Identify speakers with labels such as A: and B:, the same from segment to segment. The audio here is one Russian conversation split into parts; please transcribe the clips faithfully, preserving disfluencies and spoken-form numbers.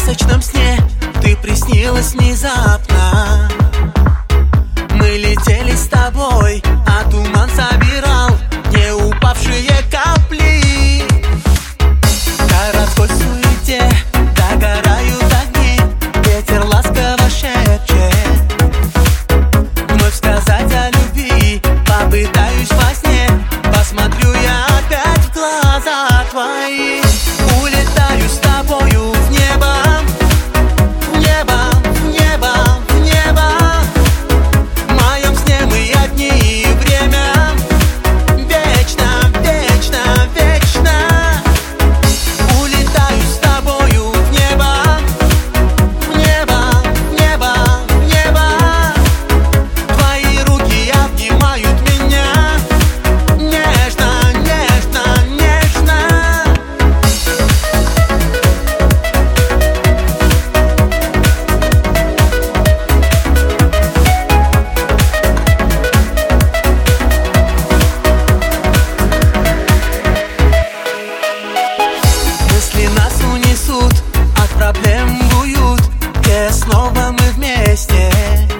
A: сказочном сне ты приснилась внезапно. Мы летели с тобой, а туман собирал не упавшие капли. В городской суете догорают огни, ветер ласково шепчет. Вновь сказать о любви попытаюсь во сне, посмотрю я опять в глаза твои. Улетаю с тобою в небо, в небо, в небо, в небо. В моем сне мы одни, и время вечно, вечно, вечно. Улетаю с тобою в небо, в небо, в небо, в небо. Твои руки обнимают меня нежно, нежно, нежно. Мысли нас унесут от проблем в уют, где снова мы вместе.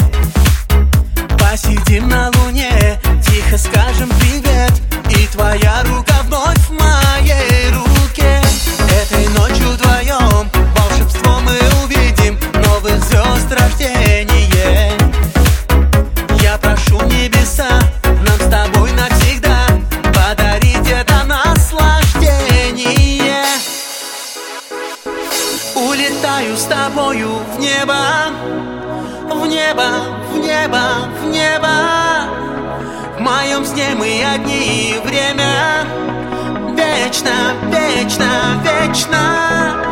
A: Посидим на луне, тихо скажем привет, и твоя рука вновь в моей руке. Этой ночью вдвоем волшебство мы увидим, новых звезд рождение. Я прошу небеса нам с тобой навсегда подарить это наслаждение. Улетаю с тобою в небо, в небо, в небо, в небо. В моем сне мы одни, и время вечно, вечно, вечно.